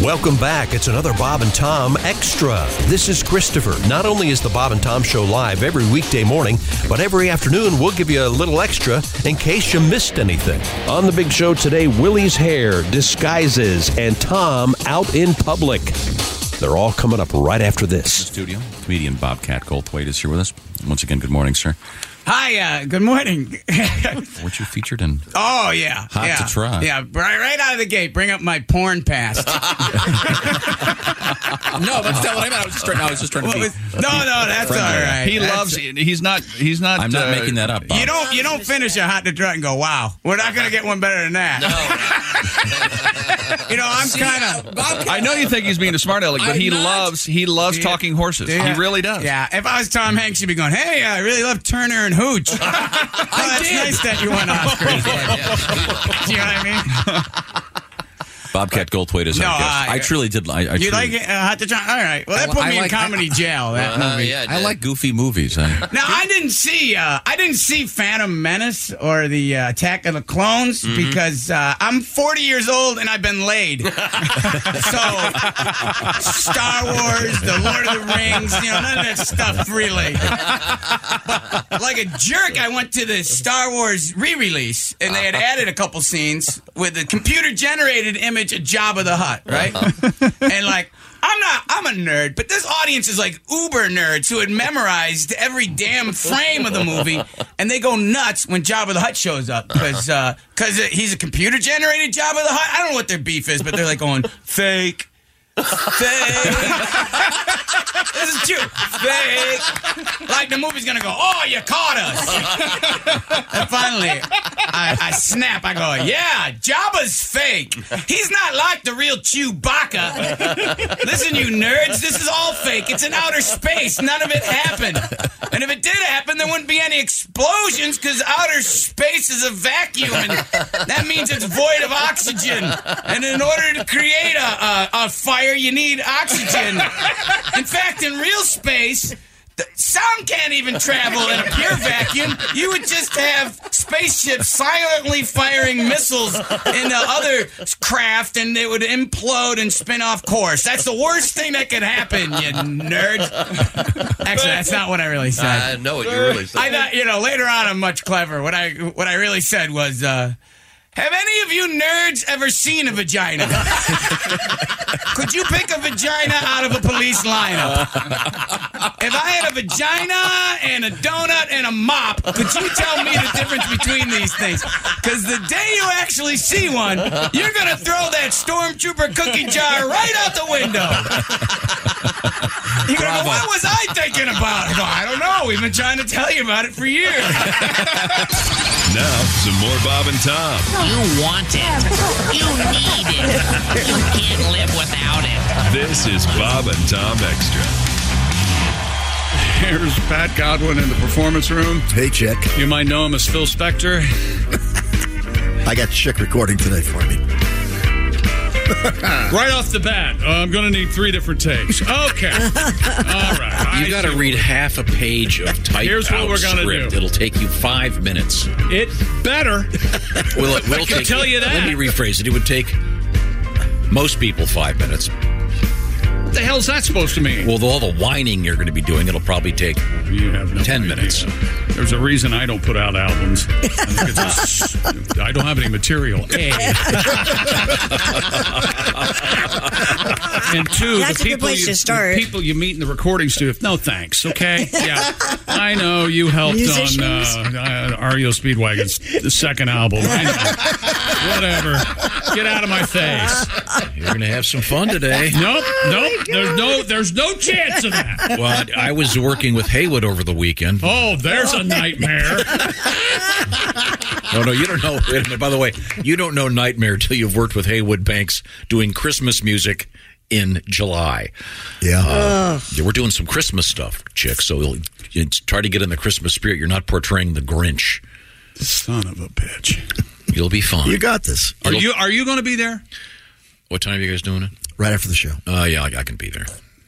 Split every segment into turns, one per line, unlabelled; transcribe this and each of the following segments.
Welcome back. It's another Bob and Tom Extra. This is Christopher. Not only is the Bob and Tom Show live every weekday morning, but every afternoon we'll give you a little extra in case you missed anything. On the big show today, Willie's hair, disguises, and Tom out in public. They're all coming up right after this.
Studio comedian Bobcat Goldthwait is here with us. Once again, good morning, sir.
Hi, good morning.
Weren't you featured in?
Oh, yeah.
Hot to Try.
Yeah, right out of the gate, bring up my porn past.
No, that's not what I meant. I was just trying to be.
No, that's all right.
He's not.
I'm not making that up, Bob.
You don't finish a Hot to Trot and go, wow, we're not going to get one better than that. No. I'm kind of.
I know you think he's being a smart aleck, but he loves talking horses. He really does.
Yeah. If I was Tom Hanks, you'd be going, hey, I really love Turner and Hooch. That's nice that you went Oscars. Do you know what I mean?
Bobcat Goldthwait is our guest. I truly did.
You like it? Hot to Try? All right. Well, that put me in comedy jail. That movie.
Yeah, I like goofy movies.
Now, I didn't see Phantom Menace or the Attack of the Clones because I'm 40 years old and I've been laid. So, Star Wars, the Lord of the Rings, none of that stuff really. But like a jerk, I went to the Star Wars re-release and they had added a couple scenes with a computer-generated image of Jabba the Hutt, right? And I'm a nerd, but this audience is like uber nerds who had memorized every damn frame of the movie, and they go nuts when Jabba the Hutt shows up because he's a computer-generated Jabba the Hutt. I don't know what their beef is, but they're like going, fake. Fake. This is true. Fake. Like the movie's gonna go, oh, you caught us. And finally, I snap. I go, yeah, Jabba's fake. He's not like the real Chewbacca. Listen, you nerds, this is all fake. It's in outer space. None of it happened. And if it did happen, there wouldn't be any explosions because outer space is a vacuum, and that means it's void of oxygen. And in order to create a fire, you need oxygen. In fact, in real space, the sound can't even travel in a pure vacuum. You would just have spaceships silently firing missiles into other craft, and they would implode and spin off course. That's the worst thing that could happen, you nerds. Actually, that's not what I really said.
I know what you really said.
I thought, later on I'm much clever. What I really said was, have any of you nerds ever seen a vagina? Could you pick a vagina out of a police lineup? If I had a vagina and a donut and a mop, could you tell me the difference between these things? Because the day you actually see one, you're going to throw that Stormtrooper cookie jar right out the window. You're going to go, what was I thinking about? I go, I don't know. We've been trying to tell you about it for years.
Now, some more Bob and Tom.
You want it. You need it. You can't live without it.
This is Bob and Tom Extra.
Here's Pat Godwin in the performance room.
Hey, Chick.
You might know him as Phil Spector.
I got Chick recording today for me.
Right off the bat, I'm going to need 3 different takes. Okay. All right.
You got to read half a page of typed
Here's what we're gonna
script.
do.
It'll take you 5 minutes.
It better.
Well, it will
I can tell you that.
Let me rephrase it. It would take most people 5 minutes.
What the hell's that supposed to mean?
Well, all the whining you're going to be doing, it'll probably take 10 minutes.
There's a reason I don't put out albums. I don't have any material. A. And 2,
That's a good place to start.
The people you meet in the recording studio, no thanks, okay? Yeah. I know you helped
Musicians.
on REO Speedwagon's the second album. I know. Whatever. Get out of my face.
You're going to have some fun today.
Nope. There's no chance of that.
Well, I was working with Haywood over the weekend.
Oh, there's a nightmare.
No, you don't know. Wait a minute, by the way, you don't know Nightmare till you've worked with Haywood Banks doing Christmas music in July.
Yeah.
We're doing some Christmas stuff, Chick, so you try to get in the Christmas spirit. You're not portraying the Grinch.
Son of a bitch.
You'll be fine.
You got this.
Are you going to be there?
What time are you guys doing it?
Right after the show.
Yeah, I can be there.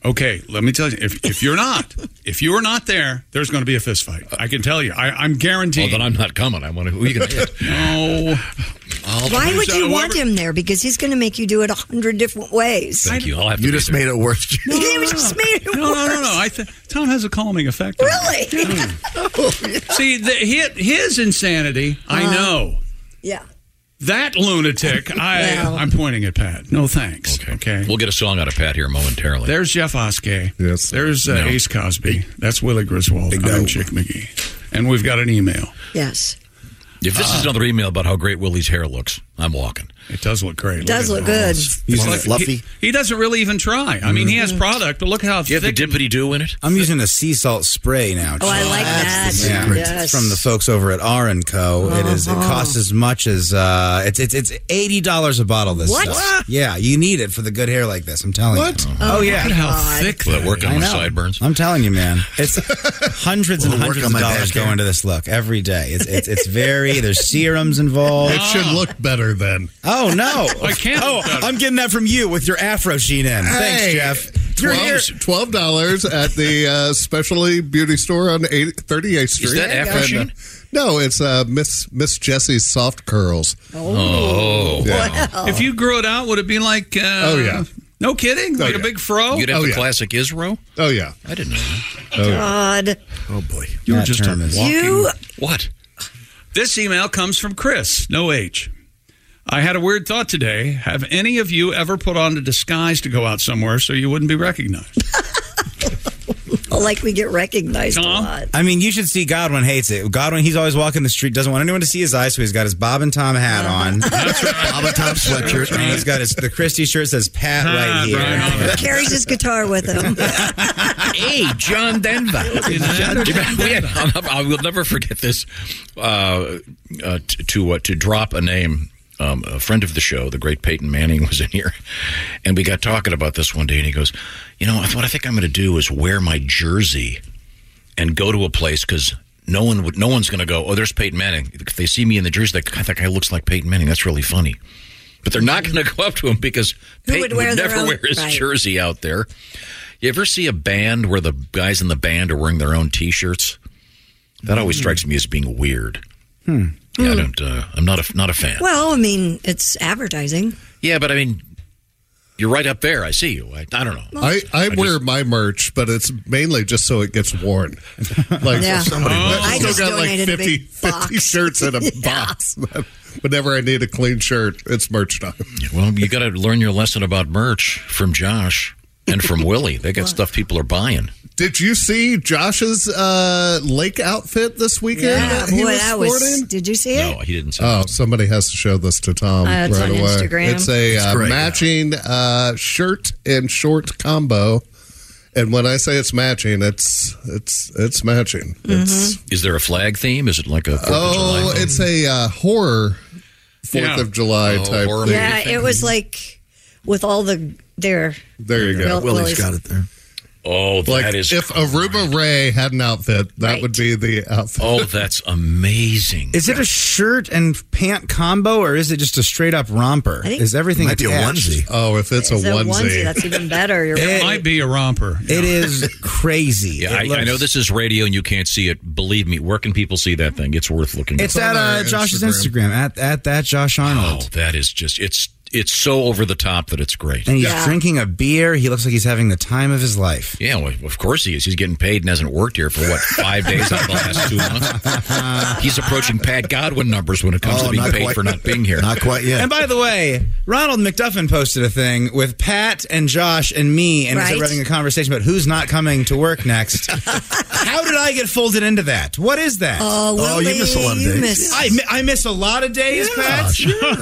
Okay, let me tell you, if you're not there, there's going to be a fist fight. I can tell you. I'm guaranteed.
Well, then I'm not coming. I want to. Who are you going to hit?
No.
Why would you want him there? Because he's going to make you do it 100 different ways.
Thank you. I'll have to
You
be
just
there.
made it worse.
He just made it worse.
No. Tom has a calming effect. on me.
Really?
See, his insanity, I know.
Yeah.
That lunatic, I'm pointing at Pat. No thanks. Okay.
We'll get a song out of Pat here momentarily.
There's Jeff Oskey.
Yes.
There's Ace Cosby. That's Willie Griswold. I'm Chick McGee. And we've got an email.
Yes.
If this is another email about how great Willie's hair looks, I'm walking.
It does look great.
It does look good.
He's like fluffy.
He doesn't really even try. I mean, he has product, but look how
Do you have the
thick.
dippity-doo in it?
I'm using a sea salt spray now.
Oh, I like that.
Yeah.
Yes.
It's from the folks over at R&Co. It costs as much as it's $80 a bottle. This
What?
stuff. Yeah, you need it for the good hair like this. I'm telling you.
Oh,
yeah.
Look at how
God.
thick
Will
that
that work
is.
on
I
my
know.
sideburns?
I'm telling you, man. It's hundreds and
Will it work
hundreds
on
of
my
dollars
back hair?
go into this look every day. It's very. There's serums involved.
It should look better then.
Oh no!
I can't.
Oh, I'm getting that from you with your Afro sheen in. Thanks,
Hey,
Jeff. You're here.
$12 at the specialty beauty store on 38th Street.
Is that Afro
And,
Sheen?
no, it's Miss Jessie's soft curls.
Oh.
Yeah.
If you grew it out, would it be like?
Oh, yeah.
No kidding. Like
yeah.
a big fro.
You'd have
Oh,
the
yeah.
classic Isro?
Oh yeah.
I didn't know that.
God.
Oh boy.
You were
That
just a
term is-
walking.
You.
What?
This email comes from Chris, no H. I had a weird thought today. Have any of you ever put on a disguise to go out somewhere so you wouldn't be recognized?
Like we get recognized a
Tom?
lot.
I mean, you should see Godwin hates it. Godwin, he's always walking the street, doesn't want anyone to see his eyes, so he's got his Bob and Tom hat on.
Bob and Tom sweatshirt.
And he's got the Christie shirt says Pat right here.
Right.
Carries his guitar with him.
Hey, John Denver. I will never forget this. To drop a name, a friend of the show, the great Peyton Manning, was in here, and we got talking about this one day, and he goes, what I think I'm going to do is wear my jersey and go to a place because no one's going to go, oh, there's Peyton Manning. If they see me in the jersey, that guy looks like Peyton Manning. That's really funny. But they're not going to go up to him because
Who would
Peyton
wear
would
their
never
own-
wear his
right.
jersey out there. You ever see a band where the guys in the band are wearing their own T-shirts? That always strikes me as being weird. Yeah, I don't. I'm not a fan.
Well, I mean, it's advertising.
Yeah, but I mean, you're right up there. I see you. I don't know.
I wear my merch, but it's mainly just so it gets worn. Like
Yeah.
somebody
I
still
just
got like
donated a
50
big box.
shirts in a
Yeah.
box. Whenever I need a clean shirt, it's merch time.
Well, you got to learn your lesson about merch from Josh and from Willie. They got stuff people are buying.
Did you see Josh's lake outfit this weekend?
Yeah,
he
boy,
was
that was.
sporting?
Did you see it?
No, he didn't say
Oh,
that.
somebody has to show this to Tom
It's
right
on
away.
Instagram.
It's a
great,
matching shirt and short combo. And when I say it's matching, it's matching. It's
Is there a flag theme? Is it like a 4th of July theme?
it's a horror 4th of July type
horror
thing.
Yeah, it was like with all their.
There you go.
Willie's got it there.
Oh, that
Like
is
if Aruba Ray had an outfit, that
Right.
would be the outfit.
Oh, that's amazing.
Is it a shirt and pant combo, or is it just a straight up romper?
I think-
Is everything
Might be a
attached?
onesie.
Oh, if it's a
It's
onesie.
That's even better. You're
It
right.
might be a romper.
It is crazy.
Yeah,
It
I
looks-
know this is radio and you can't see it. Believe me, where can people see that thing? It's worth looking
It's
at.
at Josh's Instagram at that Josh Arnold.
Oh, that is just it's so over the top that it's great.
And he's
Yeah.
drinking a beer. He looks like he's having the time of his life.
Yeah, well, of course he is. He's getting paid and hasn't worked here for, 5 days out of the last 2 months? He's approaching Pat Godwin numbers when it comes to being
not
paid
quite.
for not being here.
Not quite yet.
And by the way, Ronald McDuffin posted a thing with Pat and Josh and me, and
Right.
we're having a conversation about who's not coming to work next. How did I get folded into that? What is that?
Oh, you miss a lot of
you
days.
miss-
I missed a lot of days, Pat.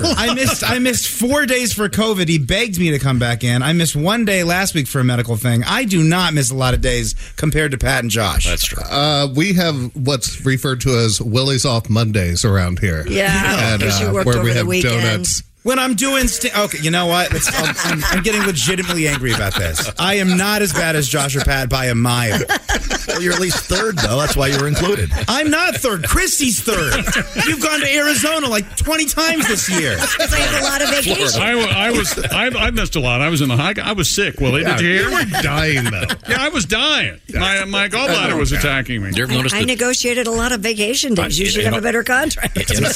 I missed 4 days for COVID. He begged me to come back in. I missed 1 day last week for a medical thing. I do not miss a lot of days compared to Pat and Josh.
That's true.
We have what's referred to as Willie's Off Mondays around here.
Yeah,
and,
because you worked
where
over
we
the
have
weekend.
donuts
When I'm doing okay, you know what? I'm getting legitimately angry about this. I am not as bad as Josh or Pat by a mile.
Well, you're at least third, though. That's why you're included.
I'm not third. Christy's third. You've gone to Arizona like 20 times this year.
Because I have a lot of vacation.
I missed a lot. I was in the high. I was sick, Willie. Did you hear?
You were dying, though.
Yeah, I was dying. My gallbladder was attacking me.
You ever noticed
I negotiated a lot of vacation days. You should have a better contract.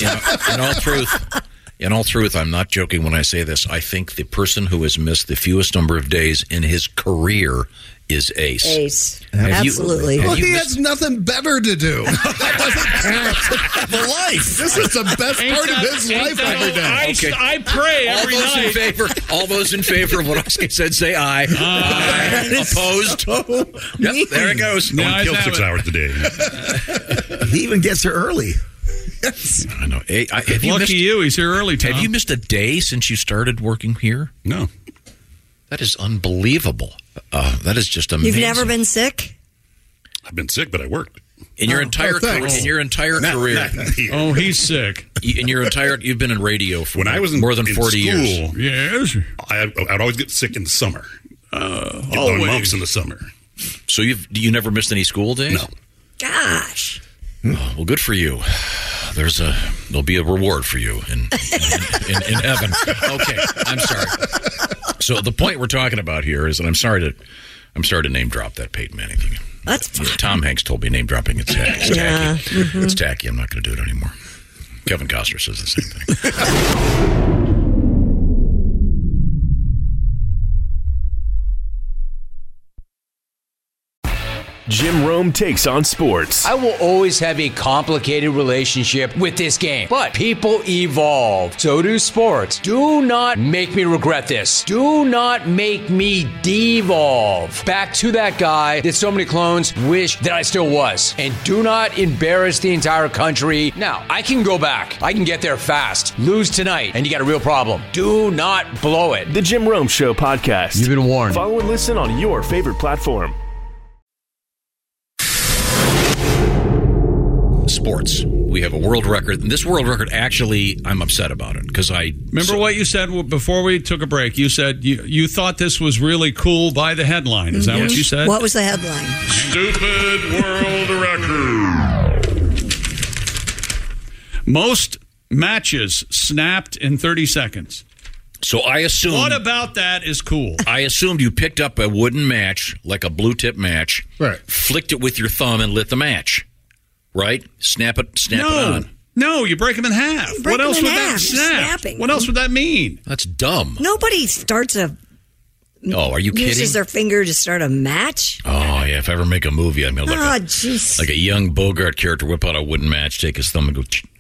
In all truth, I'm not joking when I say this. I think the person who has missed the fewest number of days in his career is Ace.
Ace.
Have
Absolutely.
Well, he has nothing better to do. That doesn't count. The life. This is the best part of his life every day.
I pray every
night. All those in favor of what I said, say aye. Aye. Opposed? Yep, there it goes.
No one killed 6 hours a day.
He even gets here early.
Yes.
I know.
Lucky you, he's here early, Tom.
Have you missed a day since you started working here?
No.
That is unbelievable. That is just amazing.
You've never been sick?
I've been sick, but I worked.
In your entire career.
Oh, he's sick.
You've been in radio for
when I was
more than 40 years.
Yes.
I'd always get sick in the summer.
Always.
Mumps in the summer.
So you never missed any school days?
No.
Gosh.
Oh, well, good for you. There'll be a reward for you in heaven. Okay, I'm sorry. So the point we're talking about here is that I'm sorry to name drop that Peyton Manning thing.
That's fine.
Tom Hanks told me name dropping it's tacky.
Yeah.
It's tacky. I'm not going to do it anymore. Kevin Costner says the same thing.
Jim Rome takes on sports.
I will always have a complicated relationship with this game, but people evolve. So do sports. Do not make me regret this. Do not make me devolve back to that guy that so many clones wish that I still was. And do not embarrass the entire country. Now, I can go back. I can get there fast. Lose tonight, and you got a real problem. Do not blow it.
The Jim Rome Show podcast.
You've been warned.
Follow and listen on your favorite platform.
Sports. We have a world record. And this world record, actually, I'm upset about it because
Remember what you said before we took a break? You said you thought this was really cool by the headline. Is that what you said?
What was the headline?
Stupid world record.
Most matches snapped in 30 seconds.
So I assume.
What about that is cool?
I assumed you picked up a wooden match, like a blue tip match,
right?
Flicked it with your thumb and lit the match. Right? Snap it on.
No, you break them in half. What else would that snap? What else would that mean?
That's dumb.
Nobody starts
Oh, are you kidding?
Uses their finger to start a match?
Oh, yeah. If I ever make a movie, I'm going to like a young Bogart character, whip out a wooden match, take his thumb and go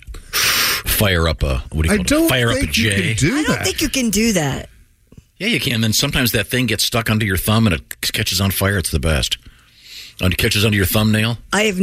fire up a, what do you call it? Fire up a J.
I don't think you can do that.
Yeah, you can. And then sometimes that thing gets stuck under your thumb and it catches on fire. It's the best. And it catches under your thumbnail?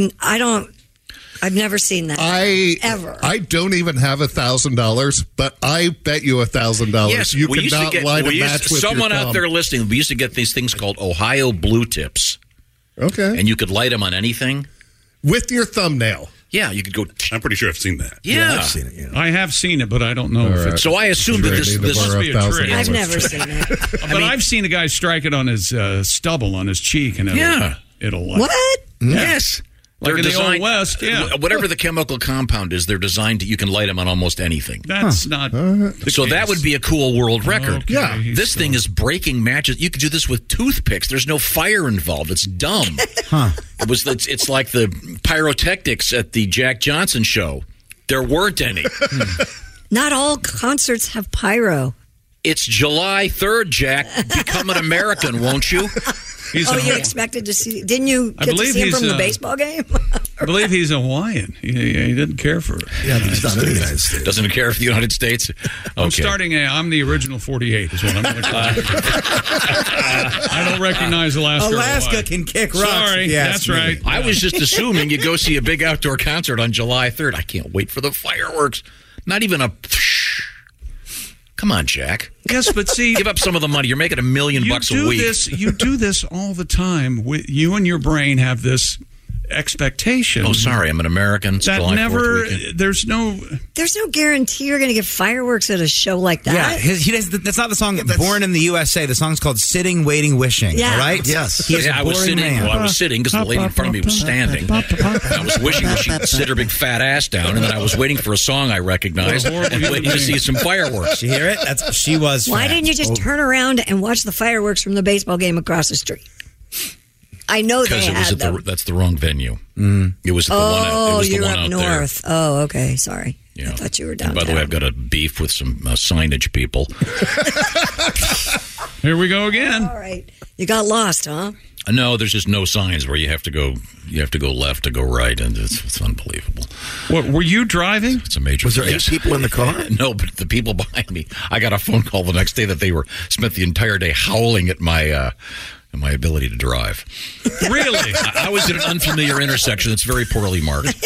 I've never seen that. Ever.
I don't even have $1,000, but I bet you $1,000.
Yes,
you cannot light a match with
someone
your thumb.
out there listening. We used to get these things called Ohio Blue Tips.
Okay,
and you could light them on anything
with your thumbnail.
Yeah, you could go.
I'm pretty sure I've seen that.
Yeah,
I've seen it. Yeah.
I have seen it, but I don't know if it's.
So I assume that this
must be a trick.
I've never seen it.
But I've seen a guy strike it on his stubble on his cheek, and it'll
what?
Yes.
Like in the Old West, yeah.
Whatever the chemical compound is, they're designed to, you can light them on almost anything.
That's not
so that would be a cool world record.
Okay,
yeah. This thing is breaking matches. You could do this with toothpicks. There's no fire involved. It's dumb. It's like the pyrotechnics at the Jack Johnson show. There weren't any.
Not all concerts have pyro.
It's July 3rd, Jack. Become an American, won't you?
You expected to see? Didn't you get to see him from the baseball game?
I believe he's Hawaiian. He didn't care for it.
Yeah, he's not in the United States.
Doesn't care for the United States. Okay.
I'm the original 48. Is what I'm going to call it. I don't recognize Alaska.
Alaska can kick rocks.
Sorry, that's right.
I was just assuming you go see a big outdoor concert on July 3rd. I can't wait for the fireworks. Not even a. Come on, Jack.
Yes, but see,
give up some of the money. You're making $1 million a week.
You do this all the time. You and your brain have this expectation.
Oh, sorry, I'm an American. It's
That
July 4th
never.
weekend.
There's no
guarantee you're going to get fireworks at a show like that.
Yeah, he does. That's not the song "Born in the USA." The song's called "Sitting, Waiting, Wishing."
Yeah.
All right.
Yes.
He is
Yeah,
a
I was
boring
sitting.
man.
Well, I was sitting because the lady in front of me was standing. I was wishing that she'd sit her big fat ass down, and then I was waiting for a song I recognized and waiting to see some fireworks.
You hear it? She was.
Why
fat.
didn't you just turn around and watch the fireworks from the baseball game across the street? I know they
Because it was
had them.
that's the wrong venue. It was the
Oh,
one. It was the
you're
one
up
out
north. Oh, okay. Sorry.
there.
I thought you were
And
downtown.
by the way, I've got a beef with some signage people.
Here we go again.
All right. You got lost, huh?
No, there's just no signs where you have to go. You have to go left to go right, and it's unbelievable.
What were you driving?
It's a major.
Was there 8 people in the car?
No, but the people behind me. I got a phone call the next day that they were spent the entire day howling at my ability to drive.
Really?
I was at an unfamiliar intersection that's very poorly marked.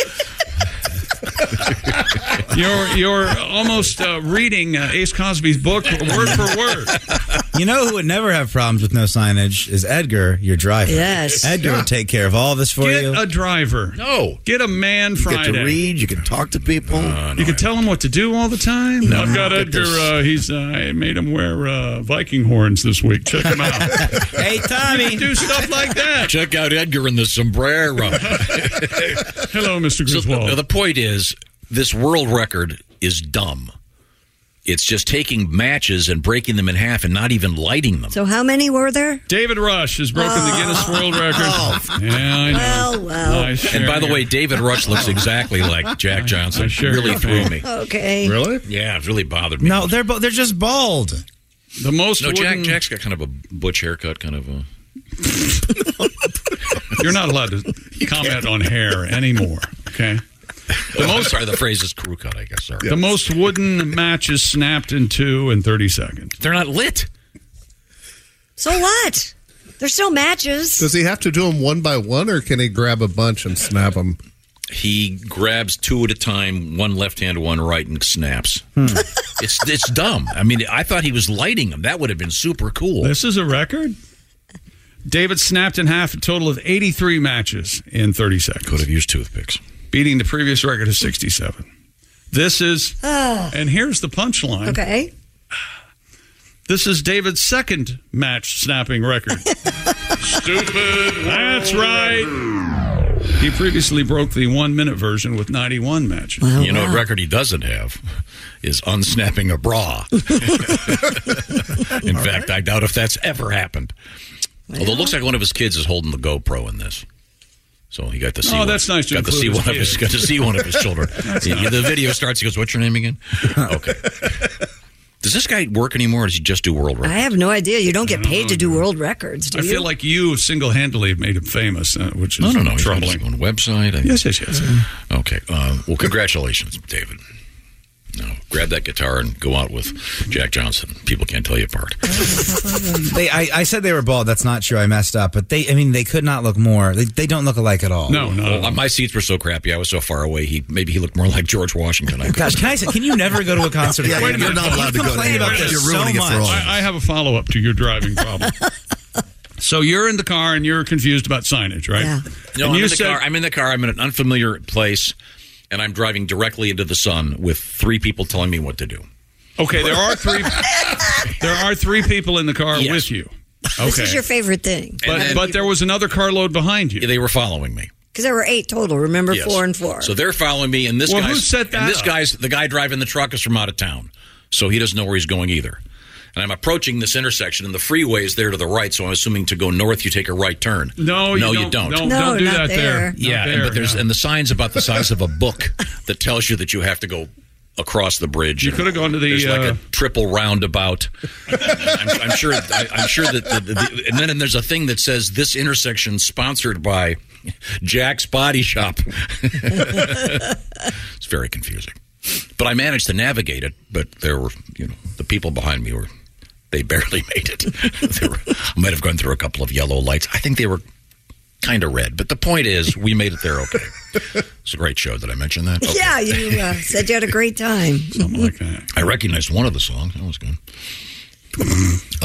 You're almost reading Ace Cosby's book word for word.
You know who would never have problems with no signage is Edgar, your driver.
Yes.
Edgar would take care of all this for
Get
you.
a driver.
No.
Get a man
You
Friday.
get to read. You can talk to people.
You can tell him what to do all the time.
No.
I've got
Get
Edgar.
this.
I made him wear Viking horns this week. Check him out.
Hey, Tommy.
Do stuff like that.
Check out Edgar in the sombrero.
Hello, Mr.
So
Griswold.
the point is, this world record is dumb. It's just taking matches and breaking them in half and not even lighting them.
So how many were there?
David Rush has broken the Guinness World Record. Yeah, I know.
Well.
I
And by the
share
way, David Rush looks exactly like Jack Johnson.
I share
Really
your
threw
pain.
me.
Okay.
Really?
Yeah, it really bothered me.
No, they're just bald.
the most
No,
wooden,
Jack's got kind of a butch haircut, kind of a...
You're not allowed to comment on hair anymore. Okay.
Sorry, the phrase is crew cut, I guess. Sorry.
The most wooden matches snapped in 2 and 30 seconds.
They're not lit.
So what? They're still matches.
Does he have to do them one by one, or can he grab a bunch and snap them?
He grabs 2 at a time, one left hand, one right, and snaps. It's dumb. I mean, I thought he was lighting them. That would have been super cool.
This is a record. David snapped in half a total of 83 matches in 30 seconds.
Could have used toothpicks.
Beating the previous record of 67. This is, and here's the punchline.
Okay.
This is David's second match snapping record. Stupid. That's right. He previously broke the 1-minute version with 91 matches.
Oh,
You know what record he doesn't have is unsnapping a bra. In fact, I doubt if that's ever happened. Although it looks like one of his kids is holding the GoPro in this. So he got to see.
Oh, that's nice to
got to see
include
one
his
of his.
kids.
Got to see one of his children. The video starts. He goes, "What's your name again?" Okay. Does this guy work anymore, or does he just do world records?
I have no idea. You don't get paid to do world records, do
I
you?
feel like you single-handedly have made him famous, which is
No. He's got
troubling.
his own website.
Yes.
Okay. Well, congratulations, David. Now, grab that guitar and go out with Jack Johnson. People can't tell you apart.
I said they were bald. That's not true. I messed up. But they could not look more. They don't look alike at all.
No.
Well, my seats were so crappy. I was so far away. Maybe he looked more like George Washington.
Gosh, can you never go to a concert?
Yeah,
again?
you're not allowed to go to
complain about
anywhere.
this
You're ruining
so
it for
much.
all.
I have a follow-up to your driving problem. So you're in the car and you're confused about signage, right?
Yeah.
No,
And
I'm
you
in the
said-
car. I'm in the car. I'm in an unfamiliar place, and I'm driving directly into the sun with 3 people telling me what to do.
Okay, there are 3. There are 3 people in the car
Yes.
with you. Okay,
This is your favorite thing.
but there was another carload behind you.
They were following me.
Because there were 8 total. Remember,
Yes.
4 and 4.
So they're following me, and this
Well,
guy's
who set that
and this
up?
guy's the guy driving the truck is from out of town, so he doesn't know where he's going either. And I'm approaching this intersection, and the freeway is there to the right. So I'm assuming to go north, you take a right turn.
No, you don't.
don't.
No,
Don't do
not
that there.
there.
Yeah,
Not there,
but there's
yeah.
and the sign's about the size of a book that tells you that you have to go across the bridge.
You could have gone to the,
There's like a triple roundabout. I'm sure. I'm sure that. And then there's a thing that says this intersection sponsored by Jack's Body Shop. It's very confusing, but I managed to navigate it. But there were, the people behind me they barely made it. I might have gone through a couple of yellow lights. I think they were kind of red. But the point is, we made it there okay. It's a great show. Did I mention that? Okay.
Yeah, you said you had a great time.
Something like that.
I recognized one of the songs. That was good.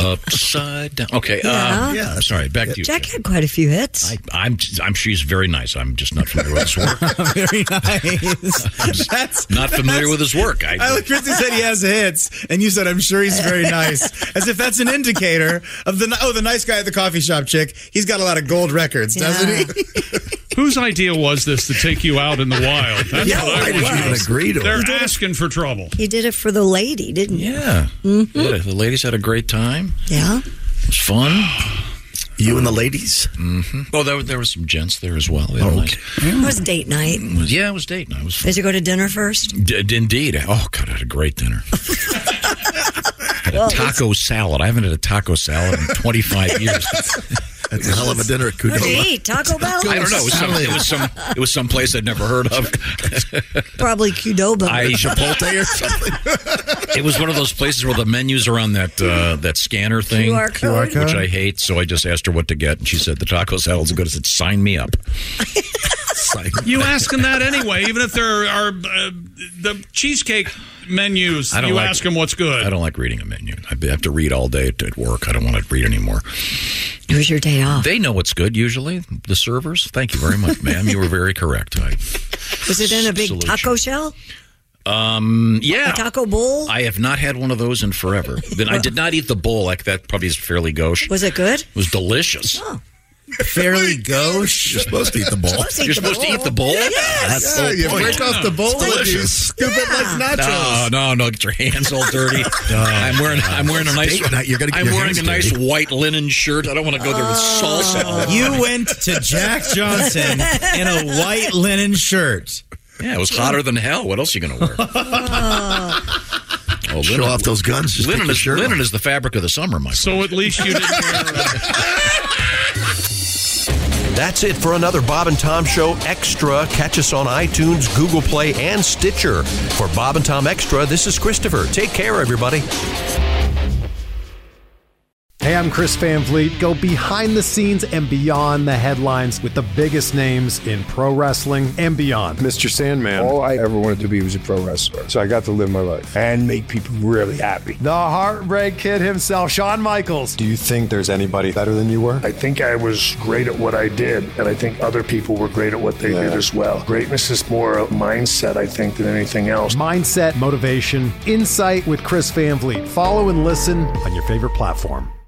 Upside down. Okay.
Yeah.
Sorry. Back to you.
Jack had quite a few hits.
I'm she's very nice. I'm just not familiar with his work.
Very nice.
Not familiar with his work.
Christy said he has hits, and you said, I'm sure he's very nice. As if that's an indicator of the nice guy at the coffee shop chick. He's got a lot of gold records, doesn't he?
Whose idea was this to take you out in the wild? That's what I
why did you
want to
even
know.
agree to it?
They're asking for trouble.
You did it for the lady, didn't you?
Yeah.
Mm-hmm.
Yeah, the ladies had a great time.
Yeah.
It was fun.
You and the ladies?
Mm-hmm. Oh, there were some gents there as well. Nice.
It was date night.
It was date night. It was fun.
Did you go to dinner first?
Indeed. Oh, God, I had a great dinner. Had a taco salad. I haven't had a taco salad in 25 years.
That's a hell of a dinner at
What did you
Qdoba.
eat? Taco Bell?
I don't know. It was some place I'd never heard of.
Probably Qdoba.
Chipotle or something.
It was one of those places where the menus are on that scanner thing,
QR code.
which I hate. So I just asked her what to get, and she said the taco salad's good. I said, "Sign me up."
You ask them that anyway, even if there are the cheesecake menus. You ask them what's good.
I don't like reading a menu. I have to read all day at work. I don't want to read anymore.
It was your day off.
They know what's good usually. The servers. Thank you very much, ma'am. You were very correct.
Was it in a big taco shell?
Yeah.
A taco bowl?
I have not had one of those in forever. Then I did not eat the bowl. Like that probably is fairly gauche.
Was it good?
It was delicious.
Oh.
Fairly gauche.
You're supposed to eat the bowl.
You're supposed to eat the bowl?
Yes.
That's the
you
whole point.
break off the bowl and you
delicious.
scoop it like nachos.
No, get your hands all dirty. I'm wearing a nice.
Date night, you're gonna get
I'm
your
wearing
hands
a nice
dirty.
white linen shirt. I don't want to go there with salsa.
You went to Jack Johnson in a white linen shirt.
Yeah, it was hotter than hell. What else are you going to wear? Oh,
Show off those guns. Just
Linen
take your shirt
linen
off.
is the fabric of the summer, my friend.
So at least you didn't wear...
That's it for another Bob and Tom Show Extra. Catch us on iTunes, Google Play, and Stitcher. For Bob and Tom Extra, this is Christopher. Take care, everybody.
Hey, I'm Chris Van Vliet. Go behind the scenes and beyond the headlines with the biggest names in pro wrestling and beyond.
Mr. Sandman. All I ever wanted to be was a pro wrestler. So I got to live my life and make people really happy.
The Heartbreak Kid himself, Shawn Michaels. Do you think there's anybody better than you were?
I think I was great at what I did, and I think other people were great at what they did as well. Greatness is more a mindset, I think, than anything else.
Mindset, motivation, insight with Chris Van Vliet. Follow and listen on your favorite platform.